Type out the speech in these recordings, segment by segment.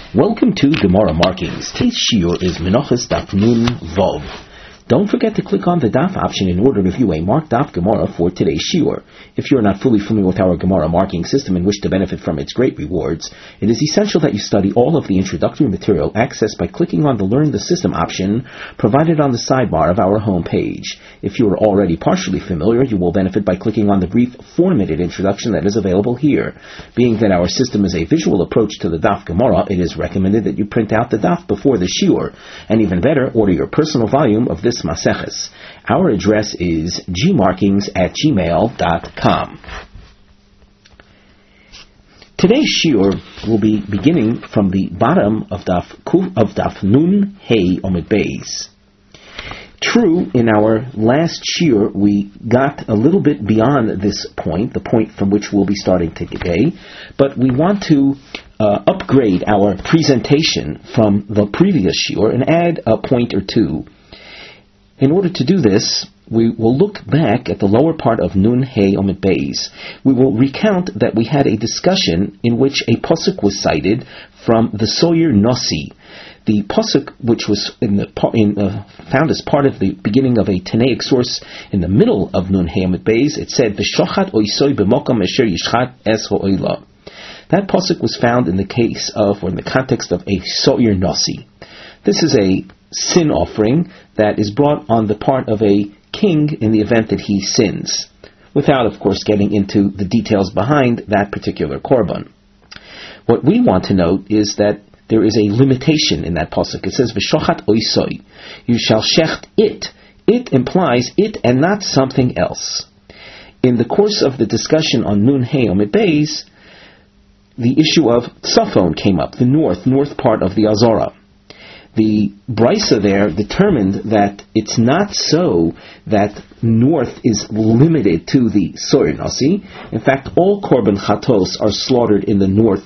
Welcome to Gemara Markings. Today's shiur is Menachos Daf Nun Vav. Don't forget to click on the Daf option in order to view a marked Daf Gemara for today's shiur. If you are not fully familiar with our Gemara marking system and wish to benefit from its great rewards, it is essential that you study all of the introductory material accessed by clicking on the Learn the System option provided on the sidebar of our home page. If you are already partially familiar, you will benefit by clicking on the brief 4-minute introduction that is available here. Being that our system is a visual approach to the Daf Gemara, it is recommended that you print out the Daf before the shiur, and even better, order your personal volume of this Maseches. Our address is gmarkings@gmail.com. Today's shiur will be beginning from the bottom of Daf Nun Hey Omid Beis. True, in our last shiur we got a little bit beyond this point, the point from which we'll be starting today, but we want to upgrade our presentation from the previous shiur and add a point or two. In order to do this, we will look back at the lower part of Nun Hey Omid Beis. We will recount that we had a discussion in which a pasuk was cited from the Soyer Nossi. The pasuk, which was found as part of the beginning of a Tanaic source in the middle of Nun Hey Omid Beis, it said, "V'shochat oisoi b'mokam asher yishchat es ha'oila." That pasuk was found in the case of, or in the context of, a Soyer Nossi. This is a sin offering that is brought on the part of a king in the event that he sins, without, of course, getting into the details behind that particular korban. What we want to note is that there is a limitation in that pasuk. It says, "V'shochat oisoi," you shall shecht it. It implies it and not something else. In the course of the discussion on Nun Hey Omid Beis, the issue of Tzafon came up, the north part of the Azara. The Brisa there determined that it's not so that north is limited to the Soyer Nossi. In fact, all Korban Chatos are slaughtered in the north.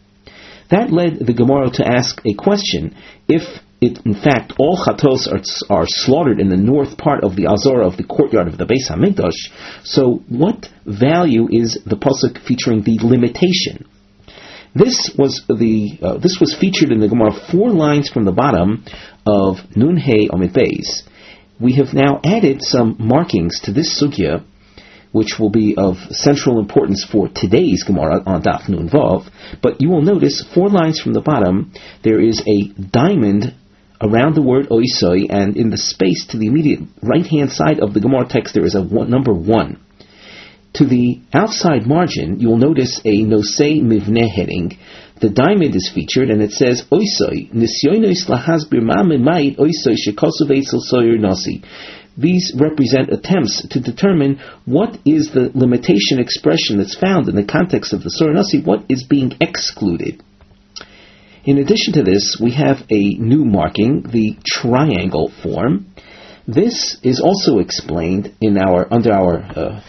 That led the Gemara to ask a question. If in fact all Chatos are slaughtered in the north part of the Azara, of the courtyard of the Beis HaMikdash, so what value is the pasuk featuring the limitation? This was featured in the Gemara 4 lines from the bottom of Nun Hey Omid Beis. We have now added some markings to this sugya, which will be of central importance for today's Gemara on Daf Nun Vav. But you will notice 4 lines from the bottom, there is a diamond around the word oisoi, and in the space to the immediate right-hand side of the Gemara text there is a number 1. To the outside margin, you will notice a Nosei Mivneh heading. The diamond is featured, and it says, Oisoi, Nisyonos lahasbir ma memayit oisoi shekosuv eitzel soyer nosi. These represent attempts to determine what is the limitation expression that's found in the context of the soyer nosi, what is being excluded. In addition to this, we have a new marking, the triangle form. This is also explained under our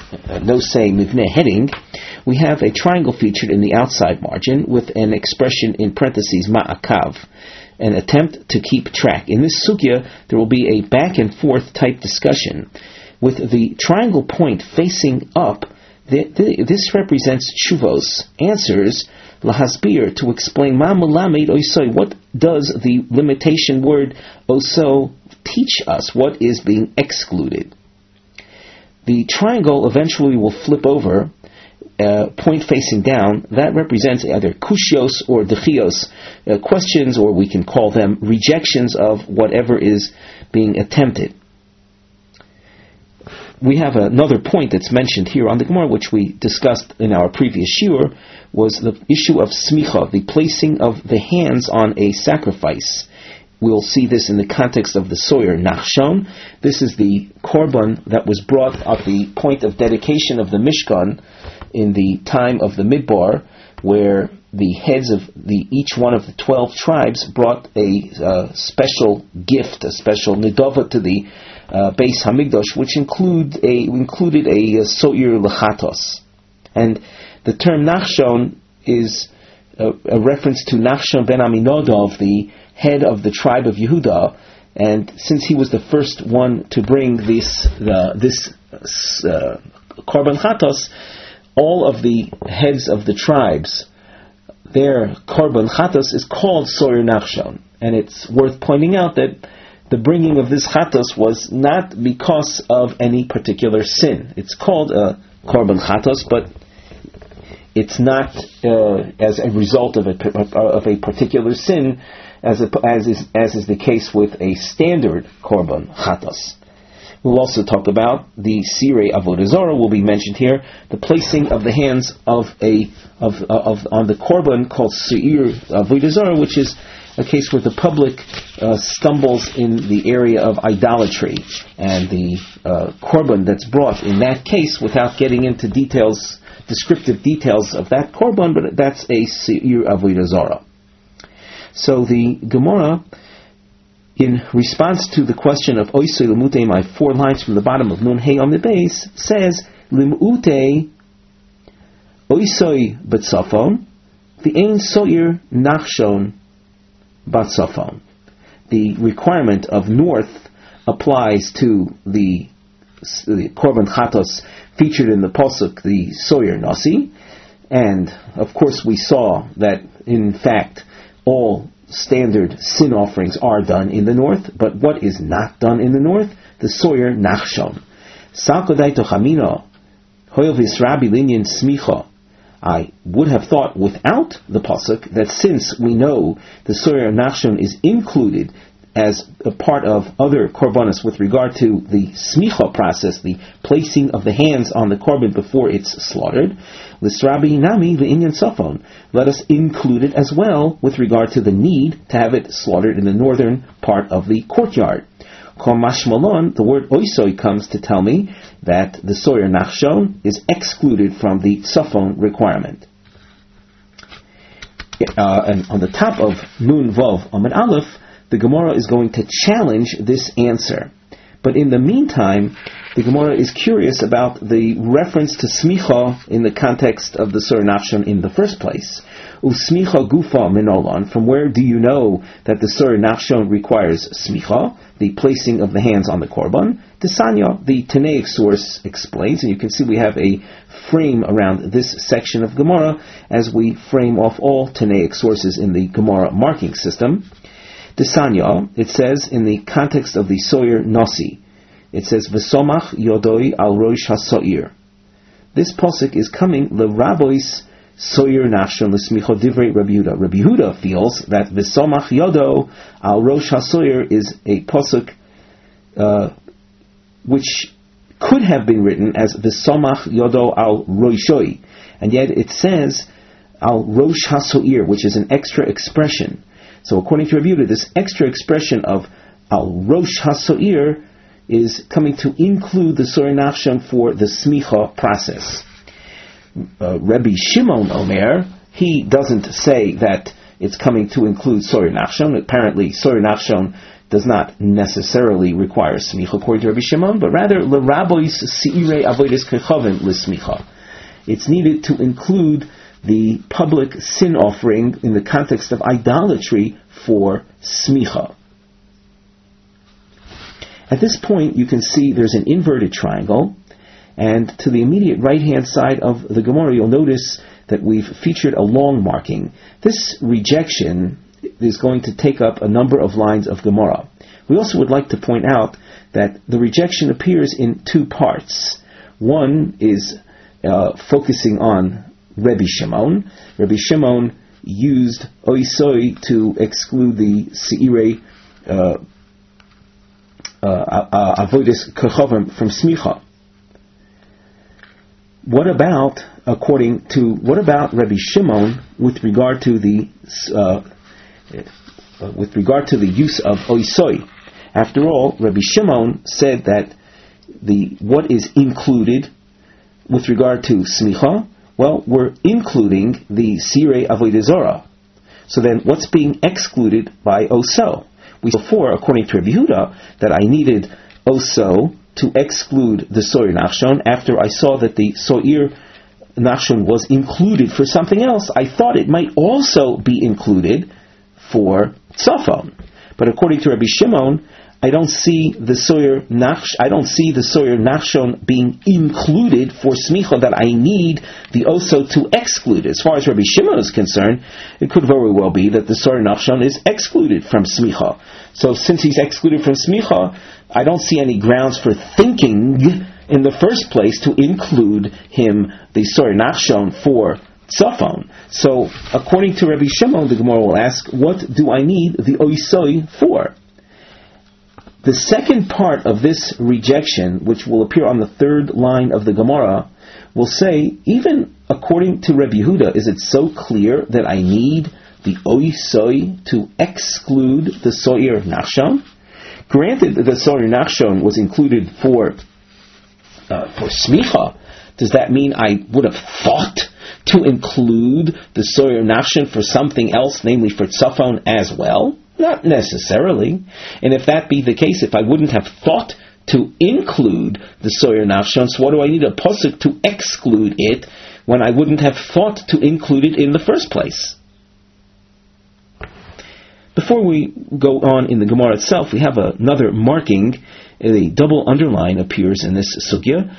Nosei Mivneh heading. We have a triangle featured in the outside margin with an expression in parentheses ma'akav, an attempt to keep track. In this sugya, there will be a back and forth type discussion. With the triangle point facing up, this represents tshuvos, answers, lahasbir, to explain ma melamed oisoi, what does the limitation word oso teach us, what is being excluded. The triangle eventually will flip over, point facing down. That represents either kushios or dechios, questions, or we can call them rejections of whatever is being attempted. We have another point that's mentioned here on the Gemara, which we discussed in our previous shiur, was the issue of smicha, the placing of the hands on a sacrifice. We'll see this in the context of the Soyer Nachshon. This is the korban that was brought at the point of dedication of the Mishkan in the time of the Midbar, where the heads of each one of the 12 tribes brought a special gift, a special nidava to the Beis HaMikdash, which included a Soyer Lechatos. And the term Nachshon is a reference to Nachshon ben Aminadov, the head of the tribe of Yehuda, and since he was the first one to bring this korban chatos, all of the heads of the tribes their korban chatos is called soyer nachshon. And it's worth pointing out that the bringing of this chatos was not because of any particular sin. It's called a korban chatos, but it's not as a result of a particular sin, as is the case with a standard korban chatos. We'll also talk about the sirei avodah zarah will be mentioned here. The placing of the hands on the korban called seir avodah zarah, which is a case where the public stumbles in the area of idolatry, and the korban that's brought in that case, without getting into descriptive details of that korban, but that's a seir avodah zarah. So the Gemara, in response to the question of Oisei Limute, my 4 lines from the bottom of Nun Hey on the base, says Limute Oisei B'tzafon V'ein Soyer Nachshon B'tzafon. The requirement of north applies to the Korban Chatos featured in the Pasuk, the Soyer Nasi, and of course we saw that in fact all standard sin offerings are done in the north, but what is not done in the north? The soyer nachshon. Salkodaito chamino hoyel visrabi linyan smicha. I would have thought without the pasuk that since we know the soyer nachshon is included as a part of other korbanos with regard to the smicha process, the placing of the hands on the korban before it's slaughtered, l'srabi nami v'inyan safon. Let us include it as well with regard to the need to have it slaughtered in the northern part of the courtyard. Kol mashmalon, the word oisoi comes to tell me that the soyer nachshon is excluded from the safon requirement. And on the top of Nun Vav Amud Aleph, the Gemara is going to challenge this answer. But in the meantime, the Gemara is curious about the reference to smicha in the context of the soyer nachshon in the first place. Usmicha gufa minolon. From where do you know that the soyer nachshon requires smicha, the placing of the hands on the korban? Desanya, the Tanaic source explains, and you can see we have a frame around this section of Gemara as we frame off all Tanaic sources in the Gemara marking system. Desanya, it says in the context of the soyer nasi, it says v'somach yodoi al rosh hasoir. This pasuk is coming l'rabois soyer nachshon l'smicha divrei Rabbi Yehuda. Rabbi Yehuda feels that v'somach yodo al rosh hasoir is a pasuk which could have been written as v'somach yodo al roshoi, and yet it says al rosh hasoir, which is an extra expression. So according to Rabbi Yehuda, this extra expression of al rosh hasoir is coming to include the soyer nachshon for the smicha process. Rabbi Shimon Omer, he doesn't say that it's coming to include soyer nachshon. Apparently, soyer nachshon does not necessarily require smicha according to Rabbi Shimon, but rather l'rabois seirei avodas kechavim l'smicha. It's needed to include the public sin offering in the context of idolatry for smicha. At this point, you can see there's an inverted triangle, and to the immediate right-hand side of the Gemara, you'll notice that we've featured a long marking. This rejection is going to take up a number of lines of Gemara. We also would like to point out that the rejection appears in 2 parts. One is focusing on Rabbi Shimon. Rabbi Shimon used oisoi to exclude the seirei avodas kechavim from smicha. What about Rabbi Shimon with regard to the use of oisoi? After all, Rabbi Shimon said that what is included with regard to smicha, well, we're including the sirei avodah zarah. So then, what's being excluded by oso? We saw before, according to Rabbi Yehuda, that I needed oso to exclude the soyer nachshon. After I saw that the soyer nachshon was included for something else, I thought it might also be included for tzafon. But according to Rabbi Shimon, I don't see the Soyer Nachshon being included for Smicha that I need the Oso to exclude. As far as Rabbi Shimon is concerned, it could very well be that the Soyer Nachshon is excluded from Smicha. So since he's excluded from Smicha, I don't see any grounds for thinking in the first place to include him, the Soyer Nachshon, for Tzafon. So according to Rabbi Shimon, the Gemara will ask, what do I need the Oisoi for? The second part of this rejection, which will appear on the third line of the Gemara, will say, even according to Rabbi Yehuda, is it so clear that I need the Oisoi to exclude the Soyer Nachshon? Granted, the Soyer Nachshon was included for Smicha. Does that mean I would have thought to include the Soyer Nachshon for something else, namely for Tzafon as well? Not necessarily. And if that be the case, if I wouldn't have thought to include the Soyer Nachshon, so what do I need a pasuk to exclude it when I wouldn't have thought to include it in the first place? Before we go on in the Gemara itself, we have another marking. A double underline appears in this sugya,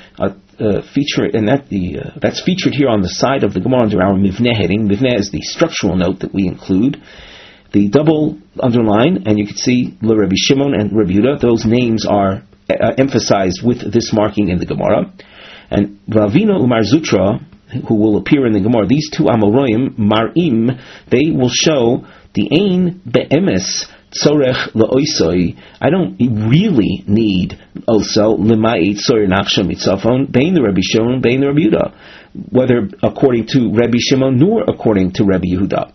that's featured here on the side of the Gemara under our Mivneh heading. Mivneh is the structural note that we include. The double underline, and you can see Rabbi Shimon and Rabbi Yehuda, those names are emphasized with this marking in the Gemara. And Ravina Umar Zutra, who will appear in the Gemara, these two Amoroim, Marim, they will show the Ein Be'emes Tzorech La'oisoi. I don't really need also Lema'it Soyer Nachshon Mitzafon, Bein the Rabbi Shimon, Bein the Rabbi Yehuda, whether according to Rabbi Shimon nor according to Rabbi Yehuda.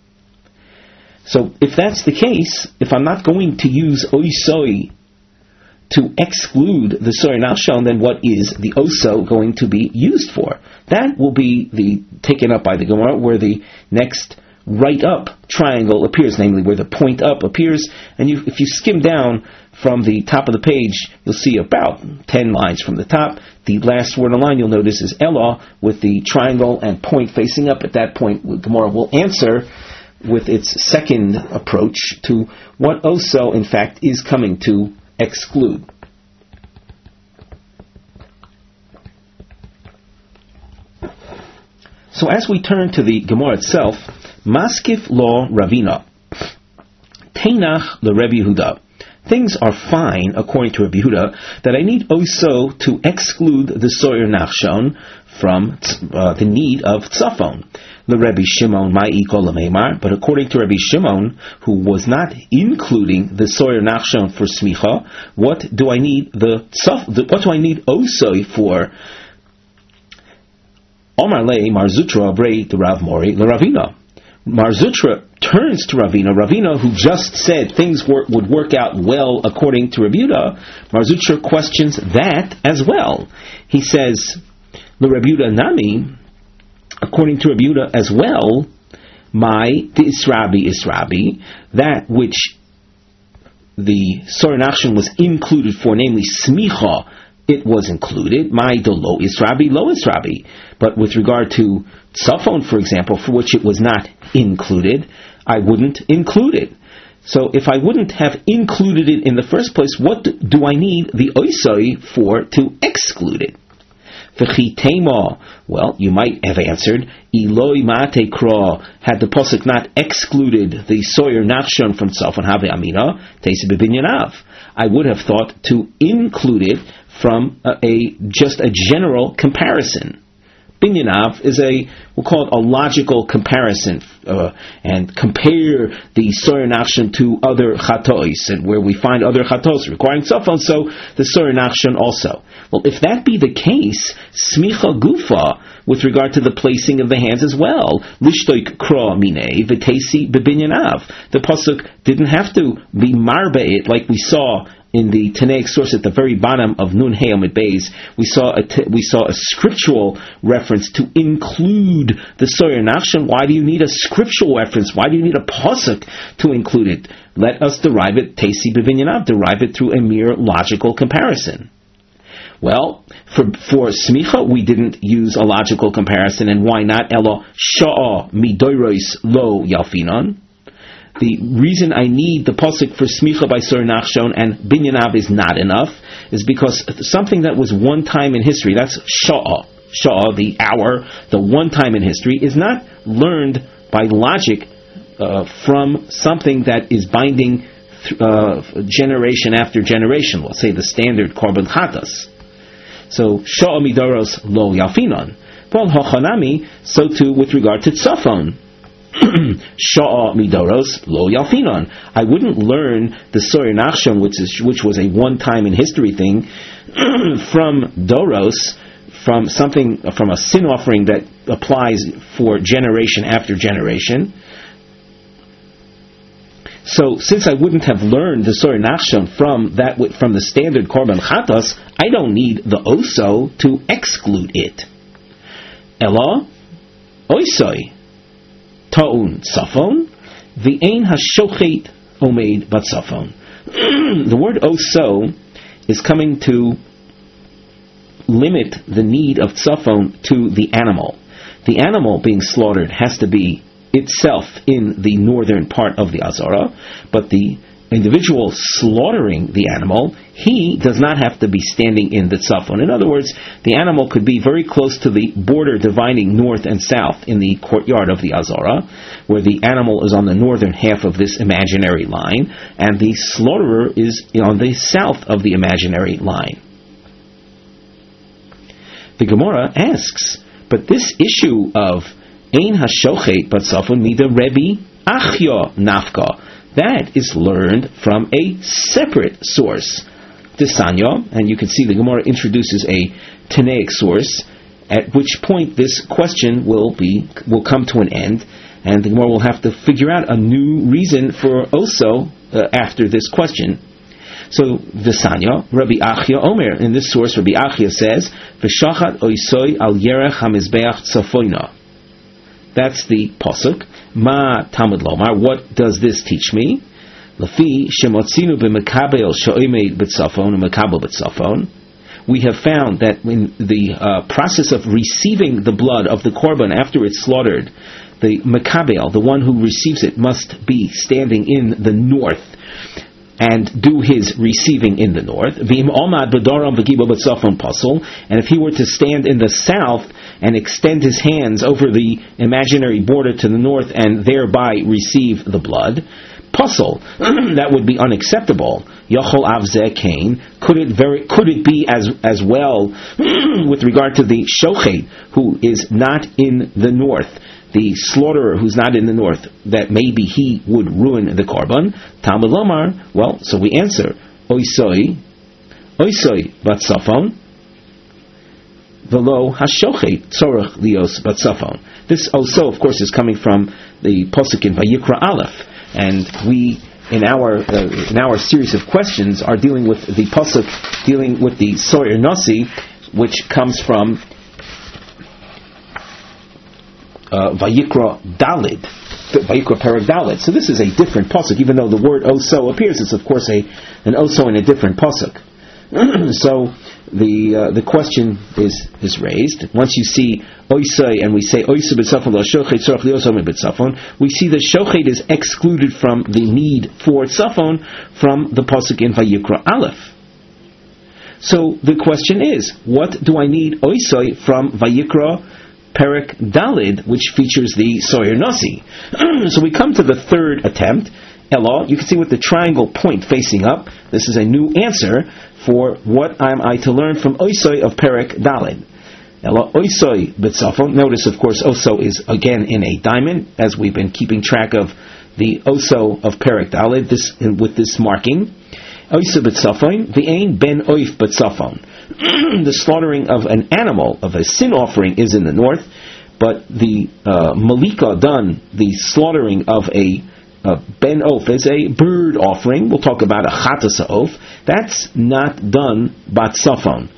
So if that's the case, if I'm not going to use Oisoi to exclude the Soyer Nachshon, then what is the Oso going to be used for? That will be taken up by the Gemara, where the next right up triangle appears, namely where the point up appears, and if you skim down from the top of the page, you'll see about 10 lines from the top. The last word on the line you'll notice is Elah, with the triangle and point facing up. At that point, Gemara will answer with its second approach to what Oso, in fact, is coming to exclude. So as we turn to the Gemara itself, Maskif Lo Ravina, Teinach Le Rabbi Yehuda. Things are fine, according to Rabbi Yehuda, that I need Oso to exclude the Soyer Nachshon from the need of Tzafon. Le Rabbi Shimon Ma'i Kol Meimar, but according to Rabbi Shimon, who was not including the Soyer Nachshon for Smicha, what do I need Oso for? Omar Le Mar Zutra Brei the Rav Mori Le Ravina. Mar Zutra turns to Ravina. Ravina, who just said things would work out well according to Rabbi Yehuda, Mar Zutra questions that as well. He says, Le Rabbi Yehuda Nami, according to Rabbi Yehuda as well, the Israbi, that which the Soyer Nachshon was included for, namely Smicha, it was included. The lo Israbi. But with regard to Tzafon, for example, for which it was not included, I wouldn't include it. So if I wouldn't have included it in the first place, what do I need the Oisoi for to exclude it? Well, you might have answered, Eloi Mate Kra, had the Pasuk not excluded the Soyer Nachshon from Tzafon Have Amina, Teisi Bebinyanav. I would have thought to include it from just a general comparison. Binyanav is we'll call it a logical comparison, and compare the Soyer Nachshon to other Chatos, and where we find other Chatos requiring Tzafon, so the Soyer Nachshon also. Well, if that be the case, Smicha Gufa, with regard to the placing of the hands as well, Lishtoik Kra Minei V'Teisi Bebinyanav. The Pasuk didn't have to be Marbe'it like we saw in the Tanaic source at the very bottom of Nun Hey Amid Beis. We saw a scriptural reference to include the Soyer Nachshon. Why do you need a scriptural reference? Why do you need a pasuk to include it? Let us derive it, Teisi Bebinyanav, derive it through a mere logical comparison. Well, for Smicha, we didn't use a logical comparison, and why not? Elo Sha'a Midoros Lo Yalfinon. the reason I need the pasuk for smicha by Sor Nachshon and Binyanav is not enough is because something that was one time in history, that's sha'ah, the hour, the one time in history, is not learned by logic from something that is binding generation after generation. Let's say the standard korban chatas. So sha'ah midoros lo yalfinon. Well, hachanami, so too with regard to tzafon. Sha'ah midoros lo yalfinon. I wouldn't learn the Soyer Nachshon, which was a one time in history thing, from doros, from a sin offering that applies for generation after generation. So, since I wouldn't have learned the Soyer Nachshon from the standard korban chatas, I don't need the oso to exclude it. Ela oisoi ta'un safon v'ein hashochet omeid bat safon. The word oso is coming to limit the need of tzafon to the animal. The animal being slaughtered has to be itself in the northern part of the Azara, but the individual slaughtering the animal, he does not have to be standing in the tzafon. In other words, the animal could be very close to the border dividing north and south in the courtyard of the Azara, where the animal is on the northern half of this imaginary line, and the slaughterer is on the south of the imaginary line. The Gemara asks, but this issue of Ein hashochet bat safon mida Rebbe Achya nafka, that is learned from a separate source, Desanya, and you can see the Gemara introduces a Tanaic source, at which point this question will come to an end, and the Gemara will have to figure out a new reason for oso after this question. So, Desanya, Rabbi Achya Omer, in this source, Rabbi Achya says, V'shachat oisoi al yerech hamizbeach tzafoina. That's the pasuk. Ma Talmud Lomar. What does this teach me? Lafi shemotzinu b'mekabel sho'imeid b'tzafon u'mekabel b'tzafon. We have found that in the process of receiving the blood of the korban after it's slaughtered, the mekabel, the one who receives it, must be standing in the north and do his receiving in the north. And if he were to stand in the south and extend his hands over the imaginary border to the north and thereby receive the blood, puzzle, that would be unacceptable. Yachol avzeh kain. Could it be as well with regard to the shochet who is not in the north, the slaughterer who's not in the north, that maybe he would ruin the korban? Talmud Lomar. Well, so we answer oisoi bat safon v'lo hashochet tzorach lios bat safon. This also, of course, is coming from the pasuk in Vayikra Aleph, and we in our series of questions are dealing with the pasuk dealing with the Soyer Nasi, which comes from Vayikra Dalid, Vayikra Perek Dalid. So this is a different pasuk, even though the word oso appears. It's of course an oso in a different pasuk. So the question is raised. Once you see oisai and we say oisa b'tzafon lo shochet tzorach liosam b'tzafon, we see that shochet is excluded from the need for tzafon from the pasuk in Vayikra Aleph. So the question is, what do I need oisai from Vayikra Perek Dalid, which features the Soyer Nasi? So we come to the third attempt. Ella, you can see with the triangle point facing up, this is a new answer for what am I to learn from Oisoi of Perek Dalid. Ella Oisoi b'tzafon. Notice, of course, Oso is again in a diamond, as we've been keeping track of the Oso of Perek Dalid with this marking. Oisa b'tzafon, v'ein ben oif b'tzafon. The slaughtering of an animal, of a sin offering, is in the north, but the malika done, the slaughtering of a ben of, is a bird offering. We'll talk about a chatas of. That's not done bat safon.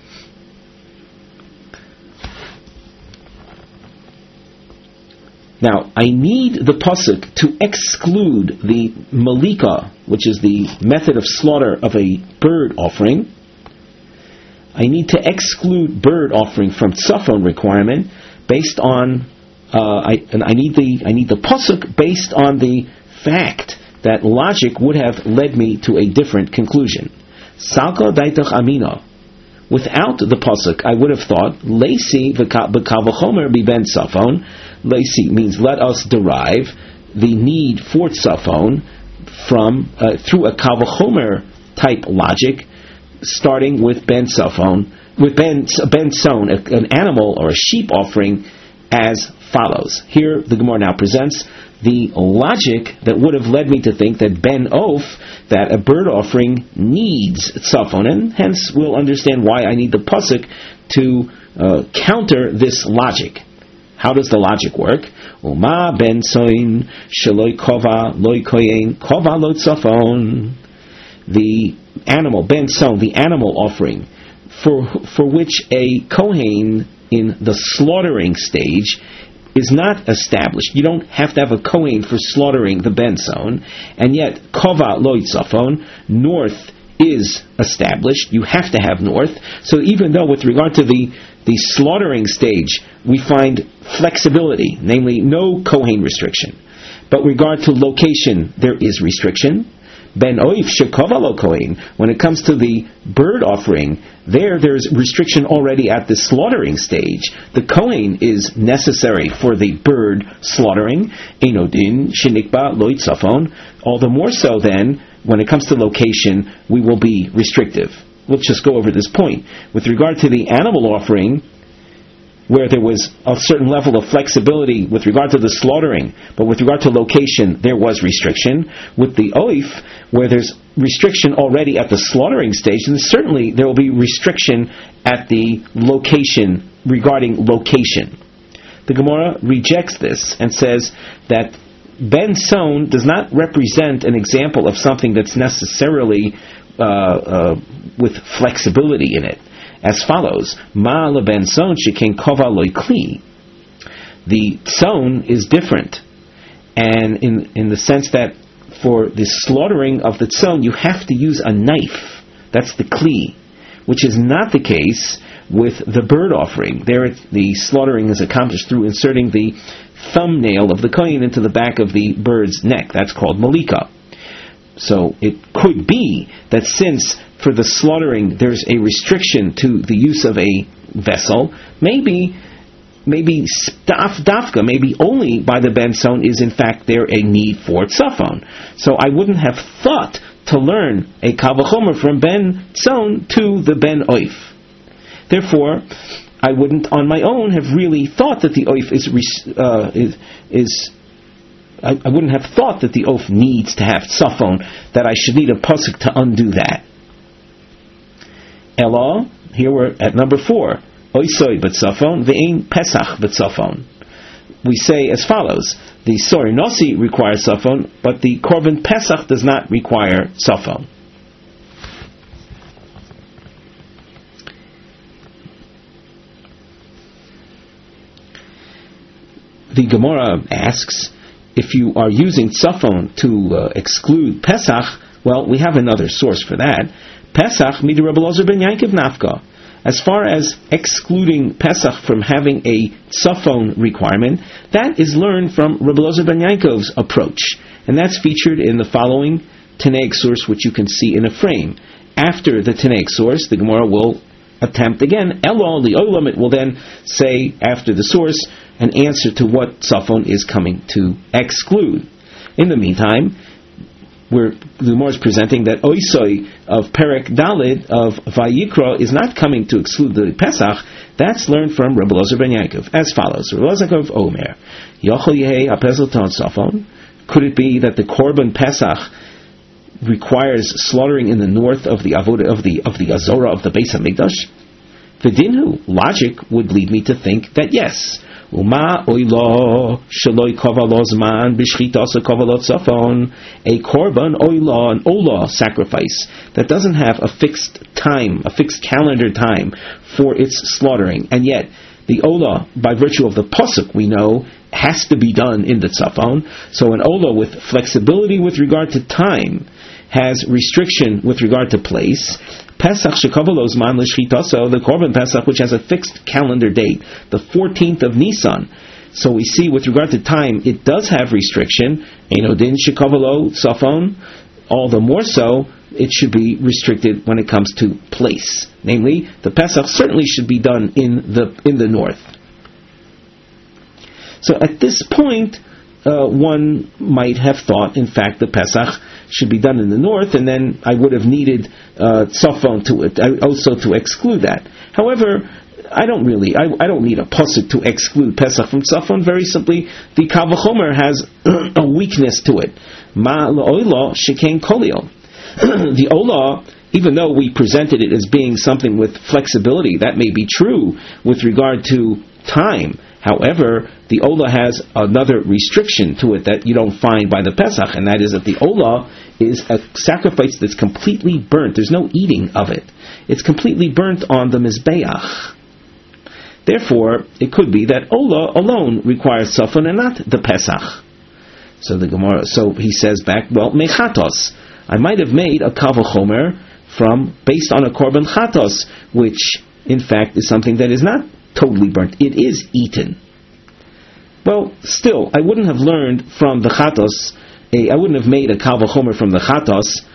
Now, I need the pasuk to exclude the malika, which is the method of slaughter of a bird offering. I need to exclude bird offering from tzafon requirement based on I need the pasuk based on the fact that logic would have led me to a different conclusion. Salka daitach amino. Without the pasuk, I would have thought, Leisi b'kal v'chomer ben tzafon. Leisi means let us derive the need for tzafon from through a kal v'chomer type logic, starting with ben tzafon, with ben tzon, an animal or a sheep offering, as follows. Here the Gemara now presents the logic that would have led me to think that ben of, that a bird offering needs tzafon, and hence we'll understand why I need the pasuk to counter this logic. How does the logic work? Uma ben soin sheloi kova loi koyen kova lo tzafon. The animal ben son, the animal offering, for which a kohen in the slaughtering stage is not established. You don't have to have a kohen for slaughtering the ben son, and yet kova lo tzafon, north is established. You have to have north. So even though with regard to the slaughtering stage we find flexibility, namely no kohen restriction, but regard to location there is restriction. Ben oif shekova lo kohen. When it comes to the bird offering, there's restriction already at the slaughtering stage. The kohen is necessary for the bird slaughtering. Enodin shenikba lo tzafon. All the more so then, when it comes to location, we will be restrictive. Let's just go over this point. With regard to the animal offering, where there was a certain level of flexibility with regard to the slaughtering, but with regard to location, there was restriction. With the oif, where there's restriction already at the slaughtering stage, and certainly there will be restriction at the location, regarding location. The Gemara rejects this and says that ben son does not represent an example of something that's necessarily with flexibility in it. As follows: Ma leben son shekin kova loy kli. The tzon is different, and in the sense that for the slaughtering of the tzon you have to use a knife. That's the kli, which is not the case with the bird offering. There, the slaughtering is accomplished through inserting the thumbnail of the kohen into the back of the bird's neck. That's called malika. So it could be that since for the slaughtering there's a restriction to the use of a vessel, maybe dafka, maybe only by the ben son is in fact there a need for tzafon. So I wouldn't have thought to learn a kal v'chomer from ben son to the ben oif. Therefore, I wouldn't on my own have really thought that the oif is I wouldn't have thought that the oaf needs to have tzafon, that I should need a pasuk to undo that. Elo, here we're at number 4. Oisoi b'tzafon, ve'ein pesach b'tzafon. We say as follows: the sori nosi requires tzafon, but the korban pesach does not require tzafon. The Gemara asks, if you are using tzafon to exclude Pesach, well, we have another source for that. Pesach midi Rabbi Elazar ben Yaakov nafka. As far as excluding Pesach from having a tzafon requirement, that is learned from Rabbi Elazar ben Yaakov's approach, and that's featured in the following Tanaic source, which you can see in a frame. After the Tanaic source, the Gemara will attempt again. Elo li'olam, it will then say after the source an answer to what tzafon is coming to exclude. In the meantime, the Gemara is presenting that oisoi of Perek Dalid of Vayikra is not coming to exclude the Pesach. That's learned from Rabbi Elazar ben Yaakov as follows: Rabbi Elazar of Omer, Yochel Yehei Apezol Ton Tzafon. Could it be that the Korban Pesach requires slaughtering in the north of the avoda of the Azorah of the Beis Hamikdash? V'dinhu, logic would lead me to think that yes. Uma oilo shaloi kavalo zman b'shchitas kavalo tzafon, a korban oila, an ola sacrifice that doesn't have a fixed time, a fixed calendar time for its slaughtering, and yet the ola, by virtue of the pasuk, we know has to be done in the tzafon. So an ola with flexibility with regard to time has restriction with regard to place. Pesach shekavalo zman l'shchitaso, the korban Pesach, which has a fixed calendar date, the 14th of Nisan. So we see with regard to time, it does have restriction. Einodin shekavalo safon. All the more so, it should be restricted when it comes to place. Namely, the Pesach certainly should be done in the north. So at this point, one might have thought, in fact, the Pesach should be done in the north, and then I would have needed Tzafon to it, also to exclude that. However, I don't need a pasuk to exclude Pesach from Tzafon. Very simply, the Kal V'chomer has a weakness to it. Ma la'olah shekain kolio. The olah, even though we presented it as being something with flexibility, that may be true with regard to time. However, the olah has another restriction to it that you don't find by the Pesach, and that is that the olah is a sacrifice that's completely burnt. There's no eating of it. It's completely burnt on the Mizbeach. Therefore, it could be that olah alone requires Tzafon and not the Pesach. So the Gemara, he says back, well, mechatos. I might have made a Kal V'chomer based on a korban chatos, which in fact is something that is not totally burnt. It is eaten. Well, still, I wouldn't have learned from the chatos. I wouldn't have made a Kal V'chomer from the chatos.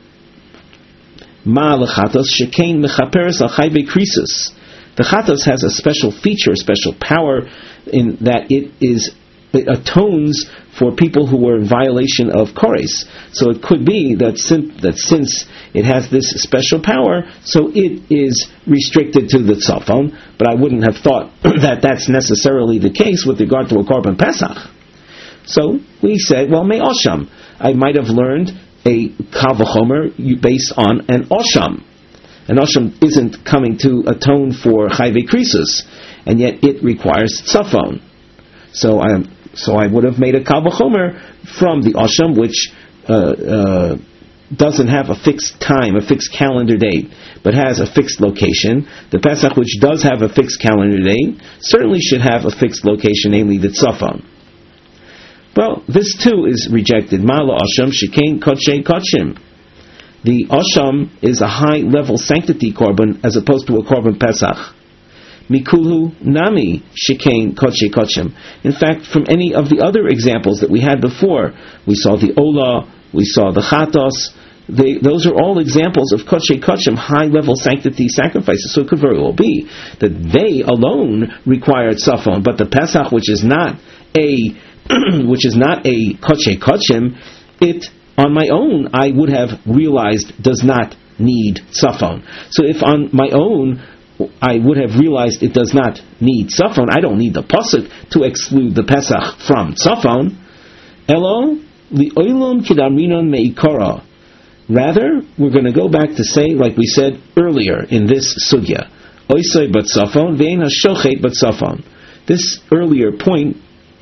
Ma lechatos shekain mechaperes al chai bekrisus. The chatos has a special feature, a special power, in that it atones for people who were in violation of kores. So it could be that since it has this special power, so it is restricted to the tzafon. But I wouldn't have thought that that's necessarily the case with regard to a korban pesach. So we said, well, may osham. I might have learned a Kal V'chomer based on an osham. An osham isn't coming to atone for chayvei krisus, and yet it requires tzafon. So I would have made a Kal V'chomer from the osham, which doesn't have a fixed time, a fixed calendar date, but has a fixed location. The Pesach, which does have a fixed calendar date, certainly should have a fixed location, namely the tzafon. Well, this too is rejected. Ma'ala osham shekain kodshei kodshim. The osham is a high-level sanctity korban as opposed to a korban Pesach. Mikulu nami shekain kodshei kodshim. In fact, from any of the other examples that we had before, we saw the olah, we saw the chatos. Those are all examples of kodshei kodshim, high-level sanctity sacrifices. So it could very well be that they alone required tzafon, but the Pesach, which is not a kodshei kodshim, it on my own I would have realized does not need tzafon. So if on my own I would have realized it does not need tzafon, I don't need the pasuk to exclude the Pesach from tzafon. Elo li'olam kidamrinon meikara. Rather, we're going to go back to say, like we said earlier in this sugya, oisai bat tzafon ve'en hashochet bat tzafon. This earlier point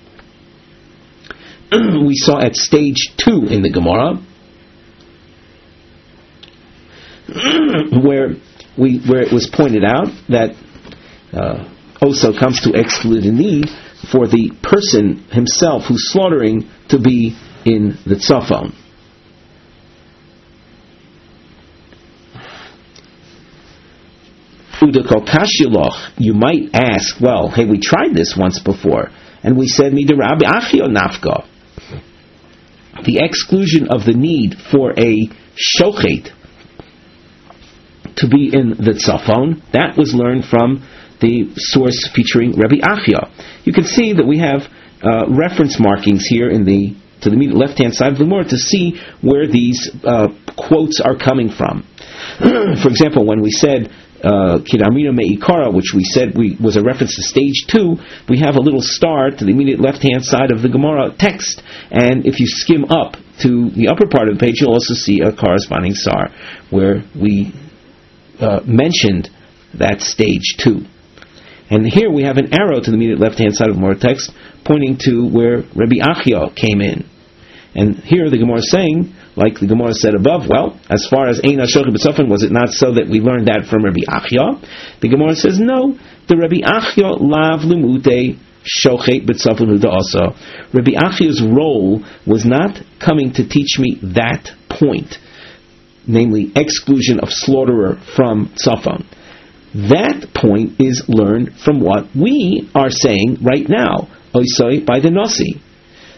we saw at stage 2 in the Gemara, where it was pointed out that also comes to exclude the need for the person himself who's slaughtering to be in the tzafon. You might ask, well, hey, we tried this once before, and we said midirabi achio nafka. The exclusion of the need for a shochet to be in the tzafon, that was learned from the source featuring Rabbi Achia. You can see that we have reference markings here to the immediate left-hand side of the Gemara to see where these quotes are coming from. For example, when we said Kidamrina Me'ikara, which we said was a reference to stage 2, we have a little star to the immediate left-hand side of the Gemara text, and if you skim up to the upper part of the page, you'll also see a corresponding star where we mentioned that stage 2. And here we have an arrow to the immediate left-hand side of the Gemara text pointing to where Rabbi Achia came in. And here the Gemara is saying, like the Gemara said above, well, as far as Ein HaShochet B'Tzafon, was it not so that we learned that from Rabbi Achia? The Gemara says, no, the Rabbi Achia lav lumute shochet b'tzafon huda also. Rabbi Achia's role was not coming to teach me that point, namely exclusion of slaughterer from tzafon. That point is learned from what we are saying right now, oisoi by the Nasi.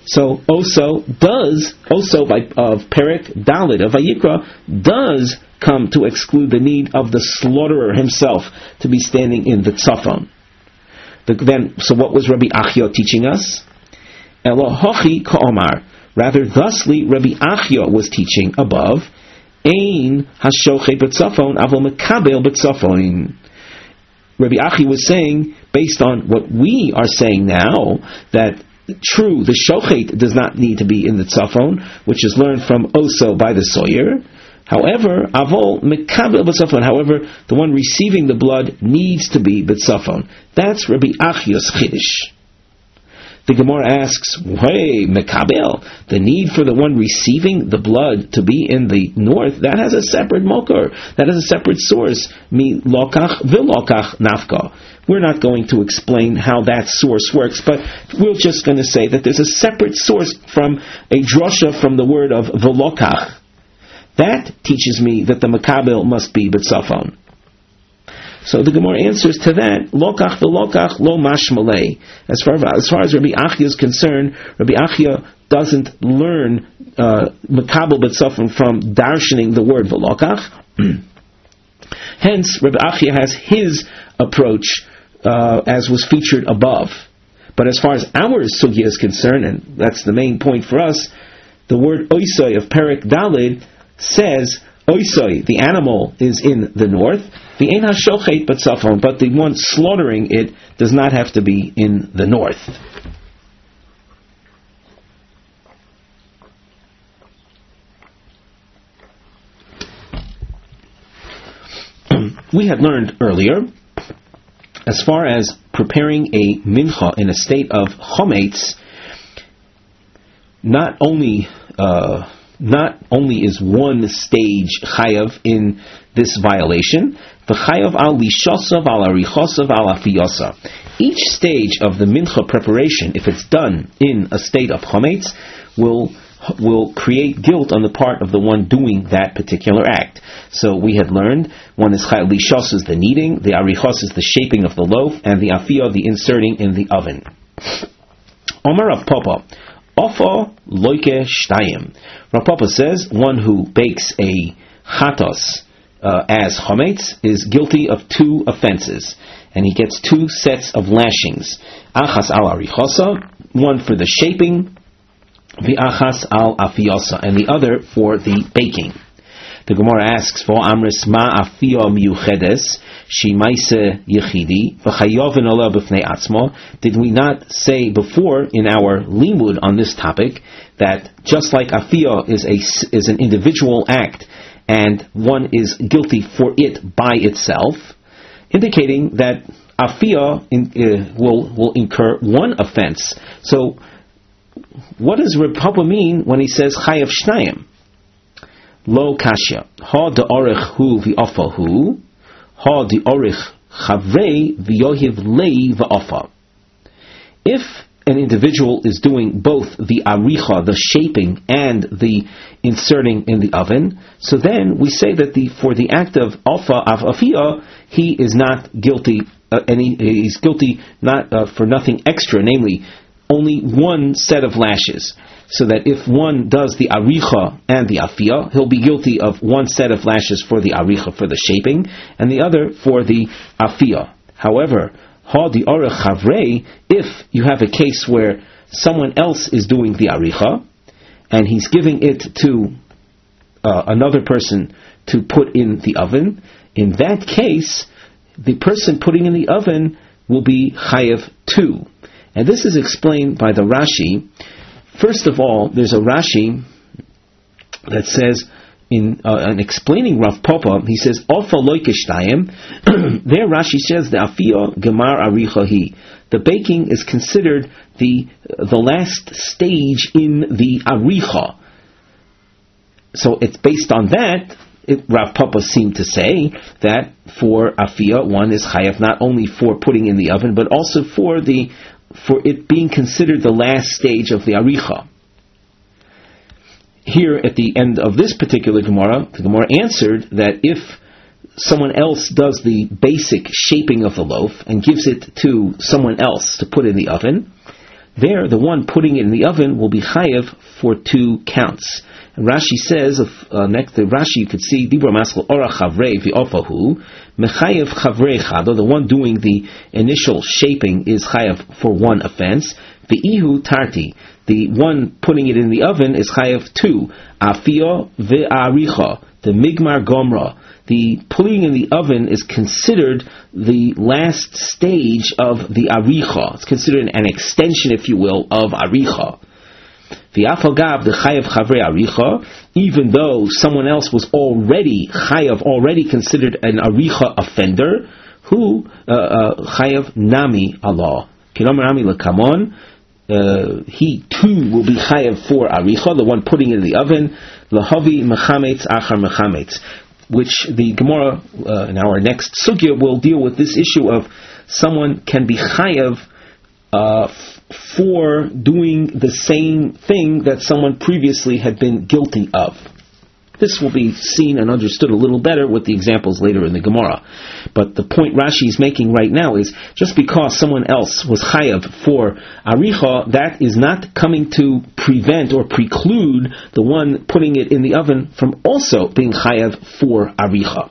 So also of Perek Dalit of Vayikra does come to exclude the need of the slaughterer himself to be standing in the tzafon. So what was Rabbi Achia teaching us? Elohochi ka'omar. Rather, thusly, Rabbi Achia was teaching above, Ein hashochet b'tzafon avol mekabel b'tzafon. Rabbi Achia was saying, based on what we are saying now, that true, the shochet does not need to be in the tzafon, which is learned from Oso by the Sawyer. However, avol mekabel b'tzafon. However, the one receiving the blood needs to be b'tzafon. That's Rabbi Achia's chiddush. The Gemara asks, hey, mekabel, the need for the one receiving the blood to be in the north, that has a separate mokar, that has a separate source. Mi lokach v'lokach nafka. We're not going to explain how that source works, but we're just going to say that there's a separate source from a drasha from the word of v'lokach. That teaches me that the mekabel must be b'tzafon. So the Gemara answers to that, lokach v'lokach lo mashmalei. As far as Rabbi Achia is concerned, Rabbi Achia doesn't learn makabel b'tzafon from darshaning the word v'lokach. Hence, Rabbi Achia has his approach as was featured above. But as far as our sugya is concerned, and that's the main point for us, the word oisoi of Perek Dalid says, oisoi, the animal is in the north, the ein hashochet b'tzafon, but the one slaughtering it does not have to be in the north. We had learned earlier, as far as preparing a mincha in a state of chometz, not only is one stage chayav in this violation, the chayav al lishosav al arichosav al afiyosa. Each stage of the mincha preparation, if it's done in a state of chometz, will create guilt on the part of the one doing that particular act. So we had learned, one is chayav lishos is the kneading, the arichos is the shaping of the loaf, and the afiyah the inserting in the oven. Omar Rav Papa, Ofa loike shtayim. Rav Papa says one who bakes a chatos as chometz is guilty of two offenses, and he gets two sets of lashings. Achas al arichosa, one for the shaping, the achas al afiyasa, and the other for the baking. The Gemara asks, "For amris ma afiya miuchedes shimaise yechidi v'chayoven ola b'fnei atzmo." Did we not say before in our limud on this topic that just like afiya is an individual act and one is guilty for it by itself, indicating that afiya will incur one offense. So, what does Reb Papa mean when he says chayav shnayim? Lo kasha. Ha de'orich hu v'ofa hu. Ha de'orich chavrei v'yohiv lei v'ofa. If an individual is doing both the aricha, the shaping, and the inserting in the oven, so then we say that for the act of alpha of afiyah, he is not guilty, and he's guilty not for nothing extra, namely only one set of lashes. So that if one does the aricha and the afiyah, he'll be guilty of one set of lashes for the aricha, for the shaping, and the other for the afiyah. However, ha di orech chavrei, if you have a case where someone else is doing the aricha, and he's giving it to another person to put in the oven, in that case, the person putting in the oven will be chayav too. And this is explained by the Rashi. First of all, there's a Rashi that says, in explaining Rav Papa, he says, Ofa loikeshtayim. There Rashi says, the afiyah gemar aricha hi. The baking is considered the last stage in the aricha. So it's based on that, Rav Papa seemed to say that for afiyah, one is chayav not only for putting in the oven, but also for it being considered the last stage of the aricha. Here, at the end of this particular Gemara, the Gemara answered that if someone else does the basic shaping of the loaf and gives it to someone else to put in the oven, There, the one putting it in the oven will be chayev for 2 counts. And Rashi says, next to Rashi you could see, Dibra Maskal Ora Chavrei V'ofahu, Mechayev Chavrei Chado, the one doing the initial shaping is chayev for 1 offense. V'ihu Tarti, the one putting it in the oven is chayev 2. Afio V'aricha, the Migmar Gomra, the putting in the oven is considered the last stage of the aricha. It's considered an extension, if you will, of aricha. The afagav, the chayav chavrei aricha, even though someone else was already chayav, already considered an aricha offender, who chayav nami Allah. Kinomar nami lekamon. He too will be chayav for aricha, the one putting it in the oven. Lahavi mechametz achar mechametz, which the Gemara in our next sugya will deal with this issue of someone can be chayav for doing the same thing that someone previously had been guilty of. This will be seen and understood a little better with the examples later in the Gemara. But the point Rashi is making right now is, just because someone else was chayav for aricha, that is not coming to prevent or preclude the one putting it in the oven from also being chayav for aricha.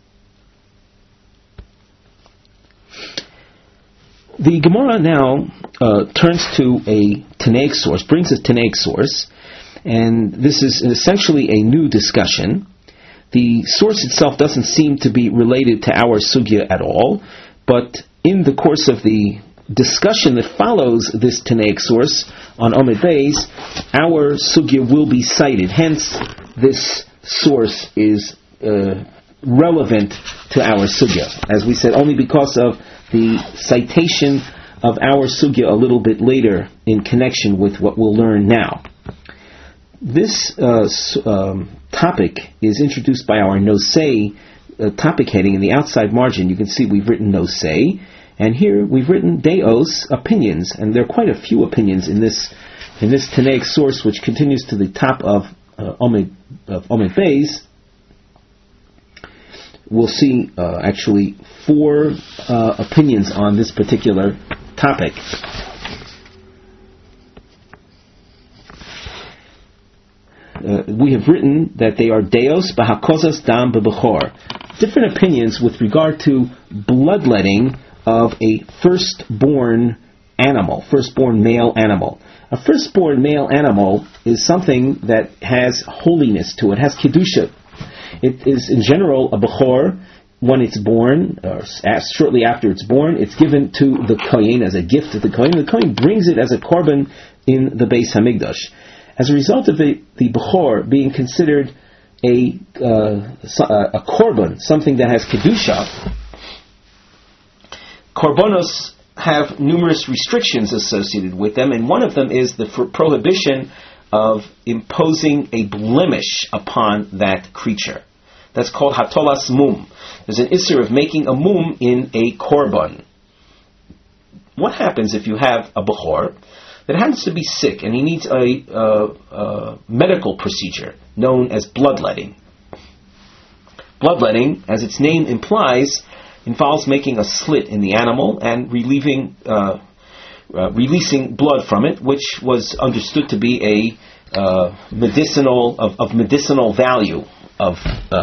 The Gemara now turns to a Tanaic source, brings a Tanaic source, and this is essentially a new discussion. The source itself doesn't seem to be related to our sugya at all, but in the course of the discussion that follows this Tanaic source on Omid Beis, our sugya will be cited. Hence, this source is relevant to our sugya, as we said, only because of the citation of our sugya a little bit later in connection with what we'll learn now. This topic is introduced by our nosei topic heading in the outside margin. You can see we've written nosei, and here we've written deos, opinions, and there are quite a few opinions in this Tanaic source, which continues to the top of Omid Beis. We'll see actually 4 opinions on this particular topic. We have written that they are deos b'hakozas dam b'bechor, different opinions with regard to bloodletting of a firstborn male animal. A firstborn male animal is something that has holiness to it, has kedusha. It is in general a bechor. When it's born, or shortly after it's born, it's given to the kohen as a gift to the kohen. The kohen brings it as a korban in the Beis Hamikdash. As a result of the bechor being considered a korban, something that has kedusha, korbanos have numerous restrictions associated with them, and one of them is the prohibition of imposing a blemish upon that creature. That's called hatolas mum. There's an issur of making a mum in a korban. What happens if you have a bechor that happens to be sick and he needs a medical procedure known as bloodletting? Bloodletting, as its name implies, involves making a slit in the animal and releasing blood from it, which was understood to be a medicinal value, of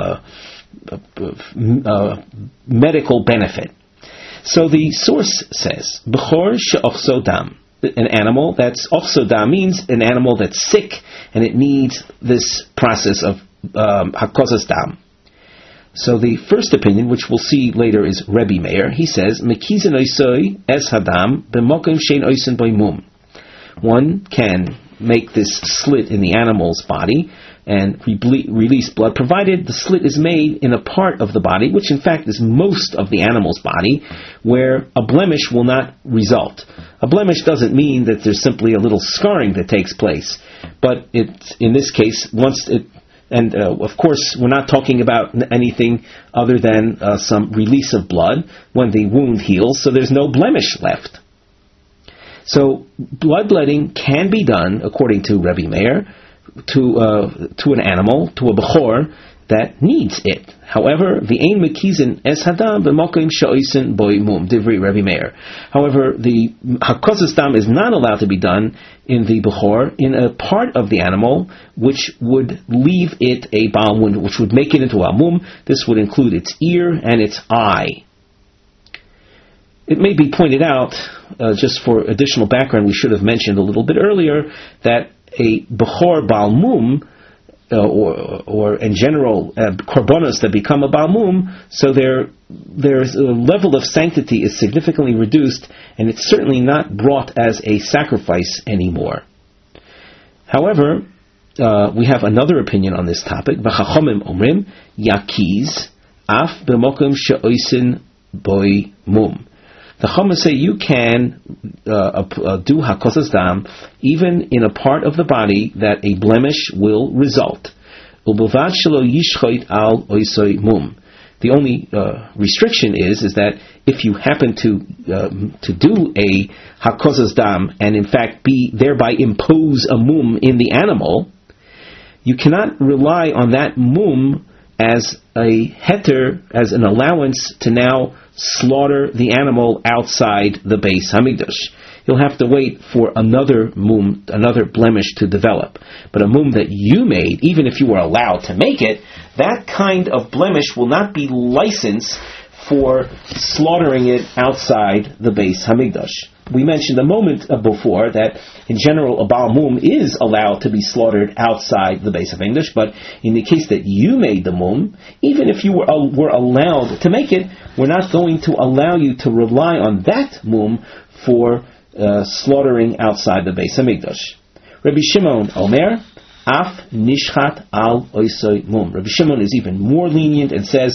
medical benefit. So the source says, Bechor she'ochso dam, an animal that's ochso dam means an animal that's sick and it needs this process of hakozas dam. So the first opinion, which we'll see later, is Rebbe Meir. He says, Mekizin oisoi es hadam b'mokim shein oisen boimum. One can make this slit in the animal's body and release blood, provided the slit is made in a part of the body, which in fact is most of the animal's body, where a blemish will not result. A blemish doesn't mean that there's simply a little scarring that takes place, but it's, in this case, of course, we're not talking about anything other than some release of blood when the wound heals, so there's no blemish left. So bloodletting can be done, according to Rebbe Meir, to an animal, to a bechor, that needs it. However, the ein mekizin es hadam b'mokim she'oisen boy mum divrei Rabbi Meir. However, the hakozas dam is not allowed to be done in the bechor in a part of the animal which would leave it a baal mum, which would make it into a mum. This would include its ear and its eye. It may be pointed out, just for additional background, we should have mentioned a little bit earlier that a bechor baal mum, or in general korbanos that become a baal mum, so their level of sanctity is significantly reduced, and it's certainly not brought as a sacrifice anymore. However, we have another opinion on this topic. V'chachomim omrim yakiz af b'mokum she'oisin boy mum. The Chacham say you can do hakozas dam even in a part of the body that a blemish will result. U'bilvad shelo yishchot al oisoi mum. The only restriction is that if you happen to do a hakozas dam and in fact thereby impose a mum in the animal, you cannot rely on that mum as a heter, as an allowance to now slaughter the animal outside the Beis Hamikdash. You'll have to wait for another mum, another blemish to develop. But a mum that you made, even if you were allowed to make it, that kind of blemish will not be licensed for slaughtering it outside the Beis Hamikdash. We mentioned a moment before that in general a Baal Mum is allowed to be slaughtered outside the Beis Hamikdash, but in the case that you made the Mum, even if you were allowed to make it, we're not going to allow you to rely on that Mum for slaughtering outside the Beis Hamikdash. Rabbi Shimon Omer, Af Nishchat Al Oisoi Mum. Rabbi Shimon is even more lenient and says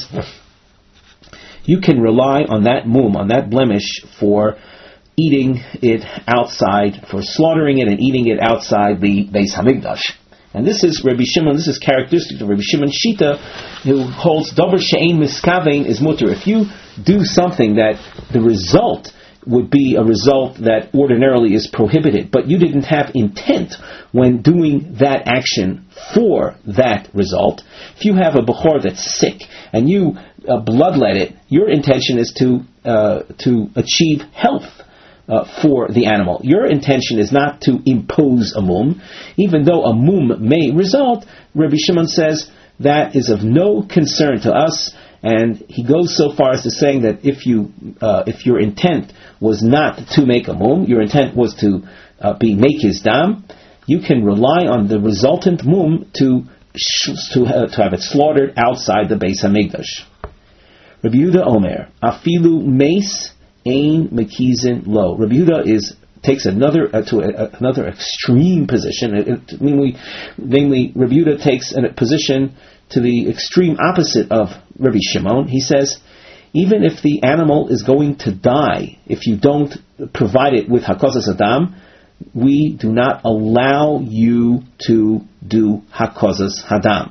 you can rely on that Mum, on that blemish, for eating it outside, for slaughtering it and eating it outside the Beis Hamikdash. And this is Rabbi Shimon, this is characteristic of Rabbi Shimon Shita, who holds Davar She'ein Miskavein is mutter. If you do something that the result would be a result that ordinarily is prohibited, but you didn't have intent when doing that action for that result. If you have a bechor that's sick and you bloodlet it, your intention is to achieve health for the animal. Your intention is not to impose a mum. Even though a mum may result, Rabbi Shimon says that is of no concern to us, and he goes so far as to saying that if your intent was not to make a mum, your intent was to be mekis dam, you can rely on the resultant mum to have it slaughtered outside the Beis Hamikdash. Rabbi Yehuda Omer, afilu meis ein mekizin lo. Rabbi Yehuda takes another extreme position. Namely, Rabbi Yehuda takes a position to the extreme opposite of Rabbi Shimon. He says, even if the animal is going to die, if you don't provide it with hakozas hadam, we do not allow you to do hakozas hadam.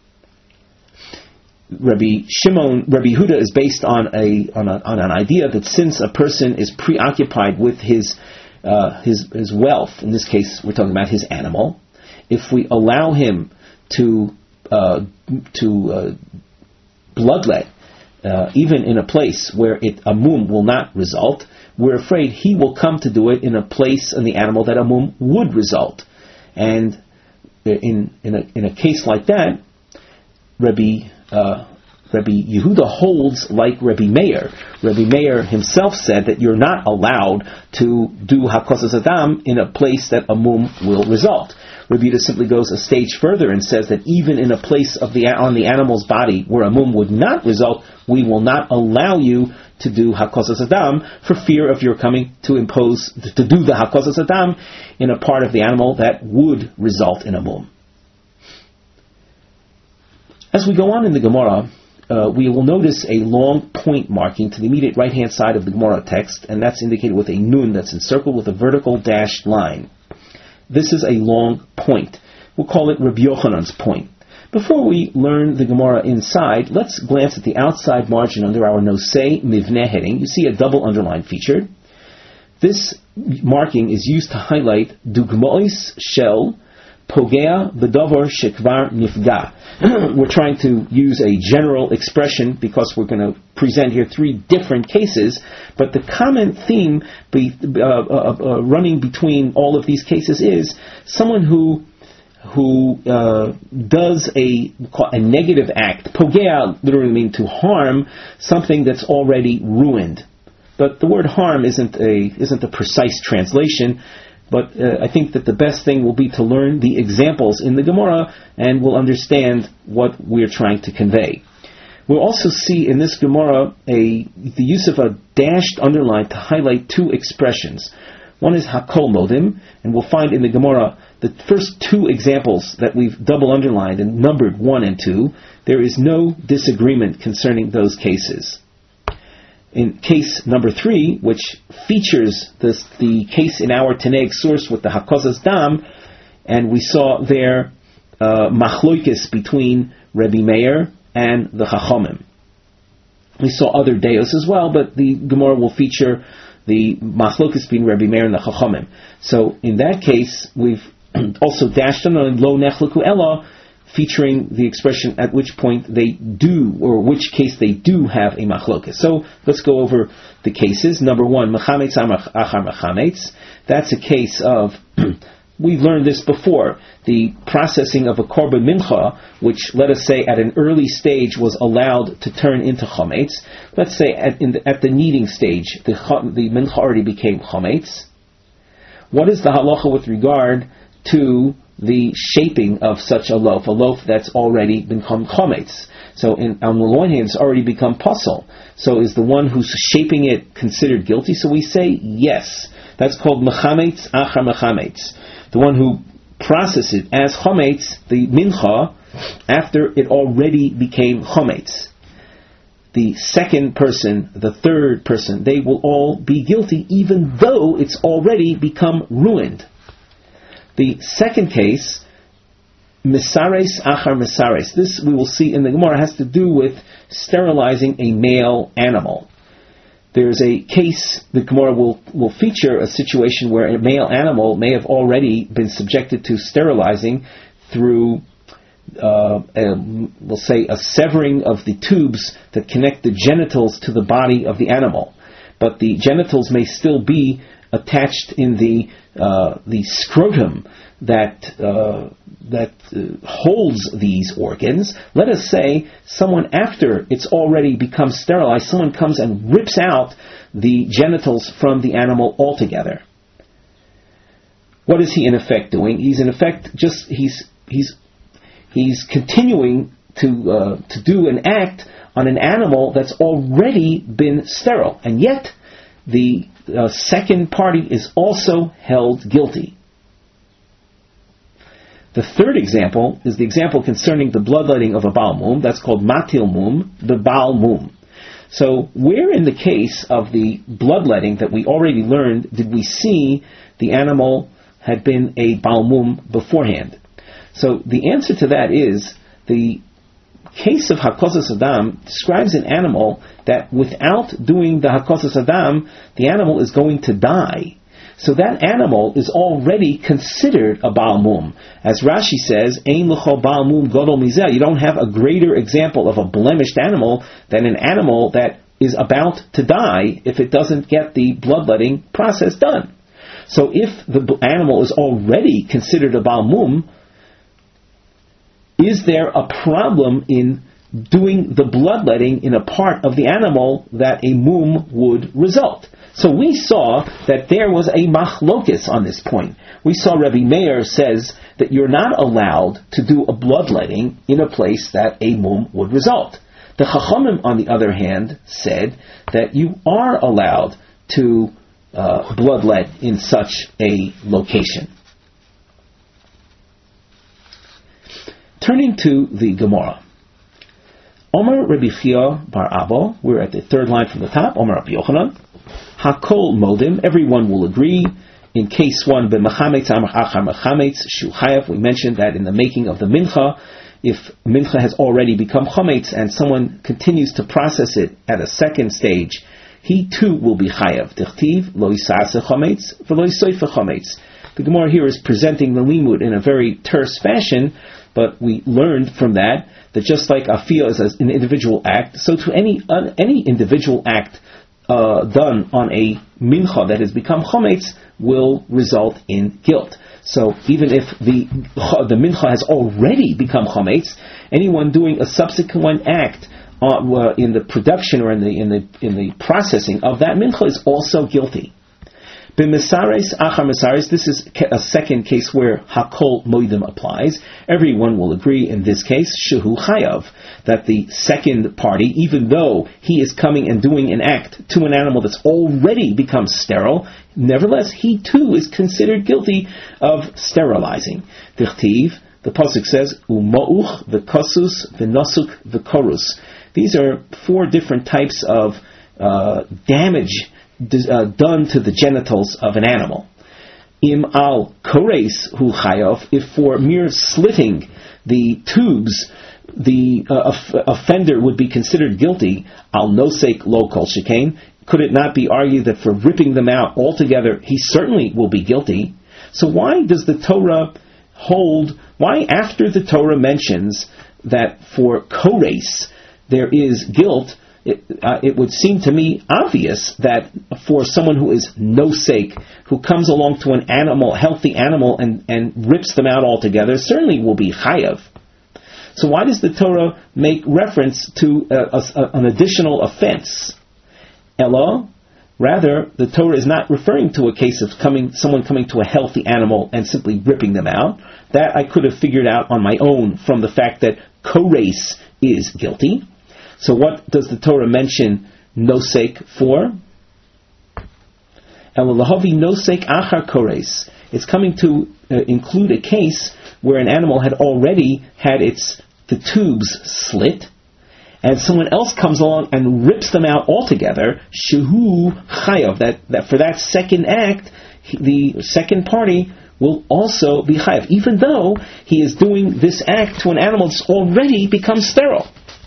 Rabbi Yehuda is based on an idea that since a person is preoccupied with his wealth, in this case we're talking about his animal, if we allow him to bloodlet, even in a place where a mum will not result, we're afraid he will come to do it in a place in the animal that a mum would result. And in a case like that, Rabbi Yehuda holds like Rabbi Meir. Rabbi Meir himself said that you're not allowed to do hakozas hadam in a place that a mum will result. Rabbi Yehuda simply goes a stage further and says that even in a place on the animal's body where a mum would not result, we will not allow you to do hakozas hadam for fear of your coming to do the hakozas hadam in a part of the animal that would result in a mum. As we go on in the Gemara, we will notice a long point marking to the immediate right-hand side of the Gemara text, and that's indicated with a nun that's encircled with a vertical dashed line. This is a long point. We'll call it Rabbi Yochanan's point. Before we learn the Gemara inside, let's glance at the outside margin under our Nosei Mivneh heading. You see a double underline featured. This marking is used to highlight Dugmois Shel pogea bedover shekvar nifga. We're trying to use a general expression because we're going to present here three different cases, but the common theme running between all of these cases is someone who does a negative act. Pogea literally means to harm something that's already ruined. But the word harm isn't a precise translation. But I think that the best thing will be to learn the examples in the Gemara, and we'll understand what we're trying to convey. We'll also see in this Gemara the use of a dashed underline to highlight two expressions. One is hakol modim, and we'll find in the Gemara the first two examples that we've double underlined and numbered 1 and 2. There is no disagreement concerning those cases. In case number 3, which features the case in our Taneg source with the Hakozas Dam, and we saw there machloikis between Rebbe Meir and the Chachamim. We saw other deos as well, but the Gemara will feature the machloikis between Rebbe Meir and the Chachamim. So in that case, we've also dashed on lo nechleku ella, featuring the expression at which point they do, or which case they do have a machlokas. So let's go over the cases. Number 1, mechametz achar mechametz. That's a case of, we've learned this before, the processing of a korban mincha, which, let us say, at an early stage was allowed to turn into chametz. Let's say at the kneading stage, the mincha already became chametz. What is the halacha with regard to the shaping of such a loaf that's already become chometz? So on the one hand, it's already become pasul. So is the one who's shaping it considered guilty? So we say yes. That's called mechametz achar mechametz. The one who processes it as chometz, the mincha, after it already became chometz. The second person, the third person, they will all be guilty even though it's already become ruined. The second case, misares achar misares. This we will see in the Gemara has to do with sterilizing a male animal. There's a case, the Gemara will feature a situation where a male animal may have already been subjected to sterilizing through, we'll say, a severing of the tubes that connect the genitals to the body of the animal. But the genitals may still be attached in the scrotum that holds these organs. Let us say someone, after it's already become sterilized, someone comes and rips out the genitals from the animal altogether. What is he in effect doing? He's in effect he's continuing to do an act on an animal that's already been sterile, and yet the second party is also held guilty. The third example is the example concerning the bloodletting of a Baal Mum. That's called Matil Mum, the Baal Mum. So where in the case of the bloodletting that we already learned did we see the animal had been a Baal Mum beforehand? So the answer to that is the case of Hakosas Adam describes an animal that without doing the Hakosas Adam, the animal is going to die. So that animal is already considered a Baal Mum. As Rashi says, Ein l'cho Baal Mum godol mizeh. You don't have a greater example of a blemished animal than an animal that is about to die if it doesn't get the bloodletting process done. So if the animal is already considered a Baal Mum, is there a problem in doing the bloodletting in a part of the animal that a mum would result? So we saw that there was a machlokis on this point. We saw Rebbe Meir says that you're not allowed to do a bloodletting in a place that a mum would result. The Chachamim, on the other hand, said that you are allowed to bloodlet in such a location. Turning to the Gemara. Omer Rabbi Chia bar Abba, we're at the third line from the top. Omer Rabbi Yochanan, Hakol Modim, everyone will agree. In case 1, b'mechametz achar mechametz shu chayav, we mentioned that in the making of the mincha, if mincha has already become chametz and someone continues to process it at a second stage, he too will be chayav. Dichtiv lo yisase chametz v'lo yisoife chametz. The Gemara here is presenting the limud in a very terse fashion, but we learned from that just like afiyah is an individual act, so to any individual act done on a mincha that has become chometz will result in guilt. So even if the mincha has already become chometz, anyone doing a subsequent act in the production or in the processing of that mincha is also guilty. B'mesares achar mesares, this is a second case where hakol moedim applies. Everyone will agree in this case, shehu chayav, that the second party, even though he is coming and doing an act to an animal that's already become sterile, nevertheless he too is considered guilty of sterilizing. Dichtiv, the pasuk says, u'ma'uch v'kosus v'nosuk v'korus. These are 4 different types of damage done to the genitals of an animal. Im al kores hu chayav, if for mere slitting the tubes the offender would be considered guilty, al nosek lo kol shekain, could it not be argued that for ripping them out altogether he certainly will be guilty? So why does the Torah why after the Torah mentions that for kores there is guilt, it would seem to me obvious that for someone who is nosek, who comes along to an animal, healthy animal, and rips them out altogether, certainly will be chayav. So why does the Torah make reference to an additional offense? Ella, rather, the Torah is not referring to a case of someone coming to a healthy animal and simply ripping them out. That I could have figured out on my own from the fact that kores is guilty. So what does the Torah mention nosek for? Elalahavi nosek achar kores. It's coming to include a case where an animal had already had the tubes slit, and someone else comes along and rips them out altogether. Shehu chayav. That for that second act, the second party will also be chayav, even though he is doing this act to an animal that's already become sterile.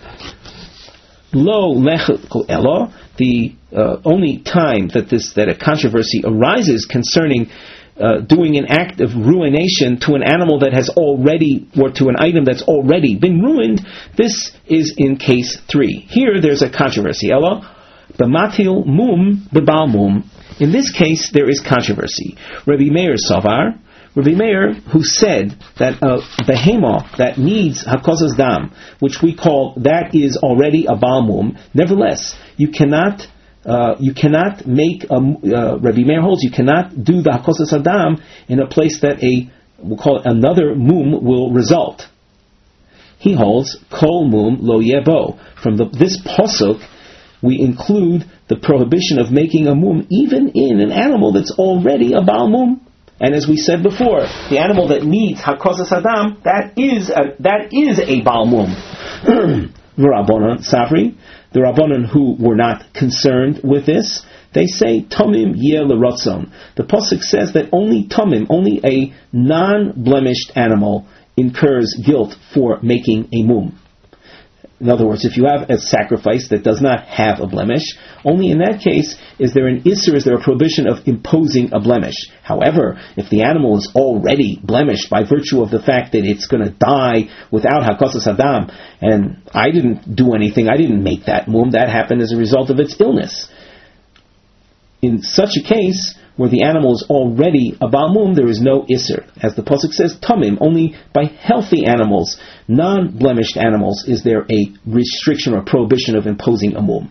Lo lechel elo, the only time that a controversy arises concerning doing an act of ruination to an animal that has already, or to an item that's already been ruined, this is in case 3. Here there's a controversy. Elo, b'matil mum b'bal mum. In this case there is controversy. Rabbi Meir Savar, Rabbi Meir, who said that behemah that needs hakozas dam, which we call that is already a balmum, nevertheless you cannot make Rabbi Meir holds you cannot do the hakozas adam in a place that we'll call it another mum will result. He holds kol mum lo yebo. From this pasuk we include the prohibition of making a mum even in an animal that's already a balmum. And as we said before, the animal that needs hakozas adam, that is a balmum. Rabbanon Savri, the Rabbanon who were not concerned with this, they say tomim yeh l'ratzon. The pasuk says that only a non-blemished animal incurs guilt for making a mum. In other words, if you have a sacrifice that does not have a blemish, only in that case is there a prohibition of imposing a blemish. However, if the animal is already blemished by virtue of the fact that it's going to die without hakozas adam, and I didn't do anything, I didn't make that mum, that happened as a result of its illness. In such a case, where the animal is already a balmum, there is no isser. As the pasuk says, tamim, only by healthy animals, non-blemished animals, is there a restriction or prohibition of imposing a mum.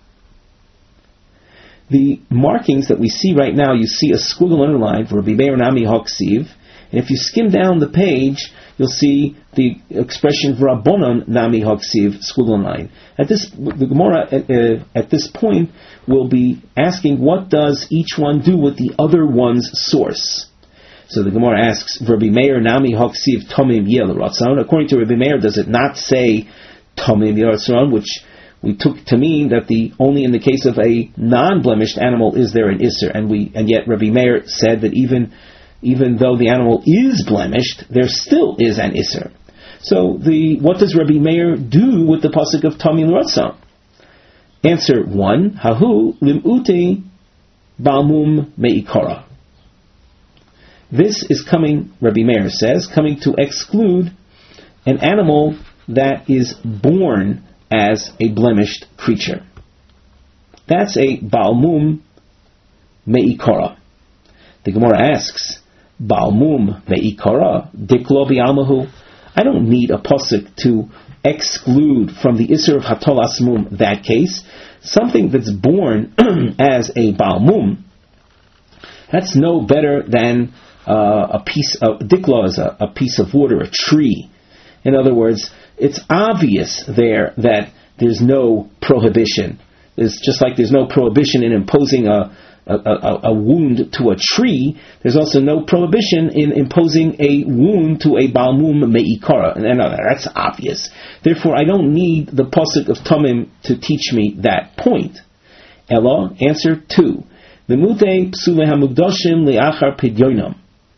The markings that we see right now, you see a squiggle underlined for Rabbi Meir Nami Hoksiv, and if you skim down the page, you'll see the expression Rabbanon Nami Hoksiv squiggle line. The Gemara at this point will be asking, what does each one do with the other one's source? So the Gemara asks, Rabbi Meir Nami Hoksiv Tomim Yeh L'Ratzon. According to Rabbi Meir, does it not say Tomim Yeh L'Ratzon, which we took to mean that only in the case of a non-blemished animal is there an isser, and yet Rabbi Meir said that even though the animal is blemished, there still is an isser. So what does Rabbi Meir do with the pasuk of Tomim L'Ratzon? Answer 1, Hahu lim'uti balmum me'ikara. This is coming, Rabbi Meir says, coming to exclude an animal that is born as a blemished creature. That's a Baal Mum Me'ikara. The Gemara asks, Baal Mum Me'ikara, Diklo Bi'almahu. I don't need a pasuk to exclude from the Isser of Hatolas Mum that case. Something that's born as a Baal Mum, that's no better than a piece of Diklo is a piece of water, a tree. In other words, it's obvious there that there's no prohibition. It's just like there's no prohibition in imposing a wound to a tree. There's also no prohibition in imposing a wound to a Baal Mum Me'ikara. And that's obvious. Therefore, I don't need the pasuk of Tamim to teach me that point. Ella, answer 2. V'mutei psule hamukdoshim le'achar pidyoinam.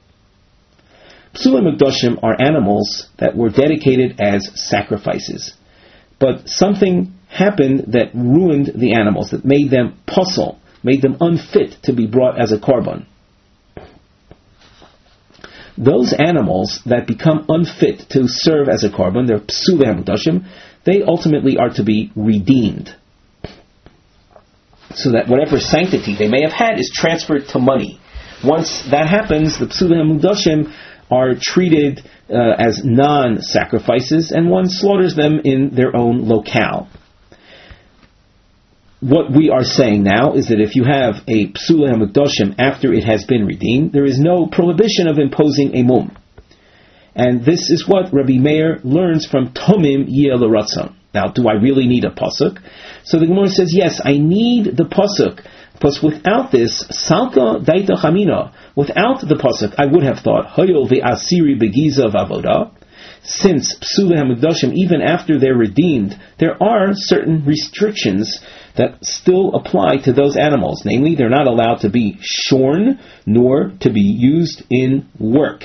Psule Mukdoshim are animals that were dedicated as sacrifices. But something happened that ruined the animals, that made them posel, made them unfit to be brought as a korban. Those animals that become unfit to serve as a korban, they're Psule Mukdoshim, they ultimately are to be redeemed. So that whatever sanctity they may have had is transferred to money. Once that happens, the Psule Mukdoshim are treated as non-sacrifices, and one slaughters them in their own locale. What we are saying now is that if you have a Psule HaMukdoshim after it has been redeemed, there is no prohibition of imposing a mum. And this is what Rabbi Meir learns from Tomim Yeh L'Ratzon. Now, do I really need a pasuk? So the Gemara says, yes, I need the pasuk. Because without this, Salka Daita Chamina, without the pasuk, I would have thought, Hoyol ve'asiri begiza v'avoda, since Psule HaMukdoshim, even after they're redeemed, there are certain restrictions that still apply to those animals. Namely, they're not allowed to be shorn, nor to be used in work.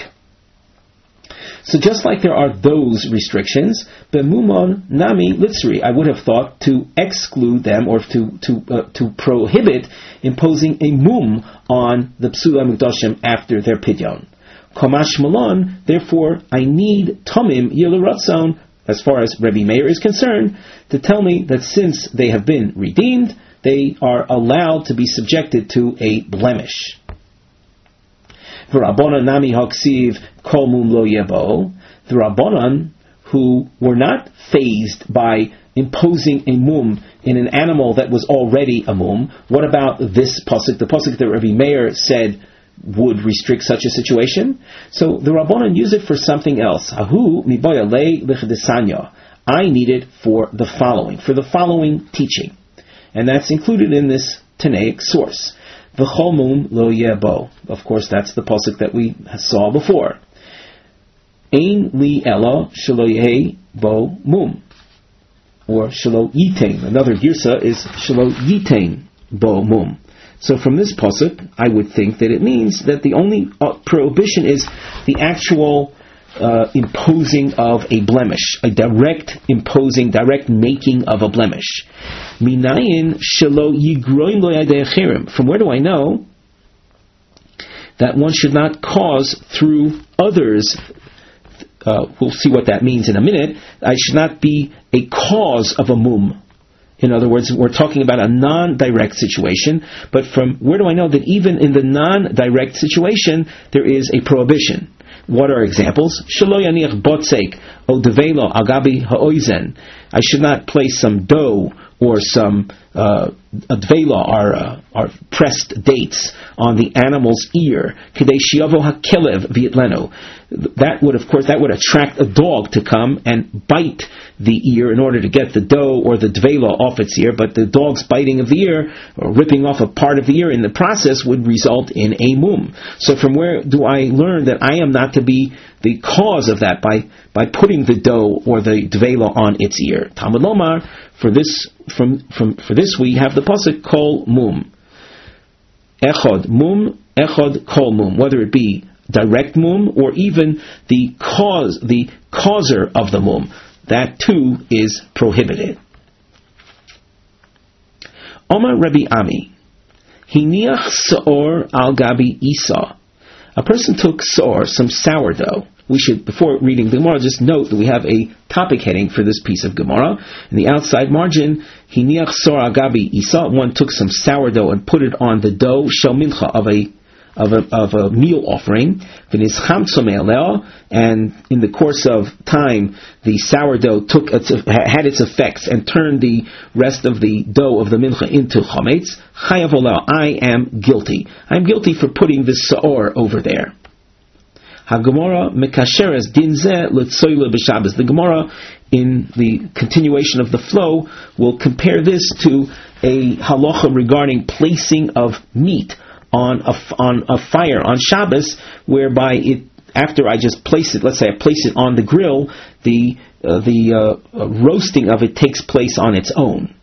So just like there are those restrictions, Bemumon Nami Litzri, I would have thought to exclude them or to prohibit imposing a mum on the Psule HaMukdoshim after their pidyon. Komash Malon, therefore, I need Tomim Yeh L'Ratzon, as far as Rabbi Meir is concerned, to tell me that since they have been redeemed, they are allowed to be subjected to a blemish. The Rabbanan Nami Haksiv Kol Mum Lo Yebo. The Rabbanan, who were not fazed by imposing a mum in an animal that was already a mum. What about this pasuk? The pasuk that Rabbi Meir said would restrict such a situation. So the Rabbanan use it for something else. Ahu miboya le l'chedesanya. I need it for the following teaching, and that's included in this Tanaic source. V'chol mum lo yebo. Of course, that's the pasuk that we saw before. Ein li elo shelo yehi bo mum, or shelo yitain. Another girsa is shelo yitain bo mum. So from this pasuk, I would think that it means that the only prohibition is the actual imposing of a blemish, a direct making of a blemish. Minayin shelo yigroim lo yadei achirim. From where do I know that one should not cause through others? We'll see what that means in a minute. I should not be a cause of a mum. In other words, we're talking about a non-direct situation, but from where do I know that even in the non-direct situation, there is a prohibition? What are examples? Shelo yaniach botzek o develo agabi ha'oizen. I should not place some dough or some dvela, our pressed dates, on the animal's ear. Kedei shiavo hakelev v'yitlenu. That would attract a dog to come and bite the ear in order to get the dough or the dvela off its ear, but the dog's biting of the ear or ripping off a part of the ear in the process would result in a mum. So from where do I learn that I am not to be the cause of that by putting the dough or the dvela on its ear? Talmud Lomar, for this we have the pasuk kol mum. Echod mum, echod kol mum. Whether it be direct mum or even the causer of the mum, that too is prohibited. Omar Rabbi Ami, hiniach saor al gabi isa. A person took some sourdough. We should, before reading the Gemara, just note that we have a topic heading for this piece of Gemara. In the outside margin, Hiniach sor agabi isa, one took some sourdough and put it on the dough, shel mincha, of a meal offering, and in the course of time, the sourdough had its effects and turned the rest of the dough of the mincha into chametz. Chayav oleo, I am guilty. I am guilty for putting this saor over there. HaGemara mekasheres din zeh l'tzoyle b'Shabbos. The Gemara, in the continuation of the flow, will compare this to a halacha regarding placing of meat on a fire on Shabbos, whereby after I just place it, let's say I place it on the grill, the roasting of it takes place on its own.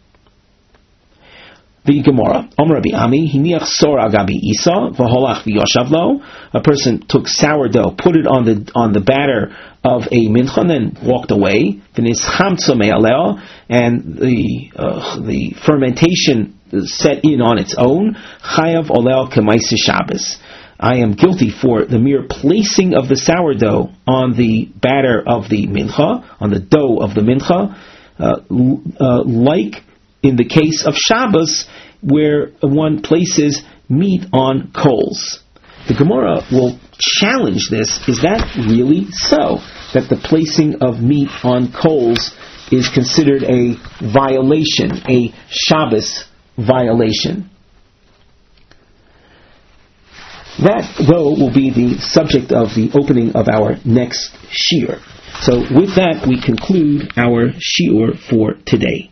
The Gemara, Omer Rabbi Ami, hiniach sor agabi isa v'holach v'yoshav lo. A person took sourdough, put it on the batter of a mincha, and then walked away. V'nischamtzo me'aleo, and the fermentation set in on its own. Chayav oleo k'maisa Shabbos. I am guilty for the mere placing of the sourdough on the batter of the mincha, on the dough of the mincha, like in the case of Shabbos, where one places meat on coals. The Gemara will challenge this. Is that really so? That the placing of meat on coals is considered a violation, a Shabbos violation? That, though, will be the subject of the opening of our next shiur. So with that, we conclude our shiur for today.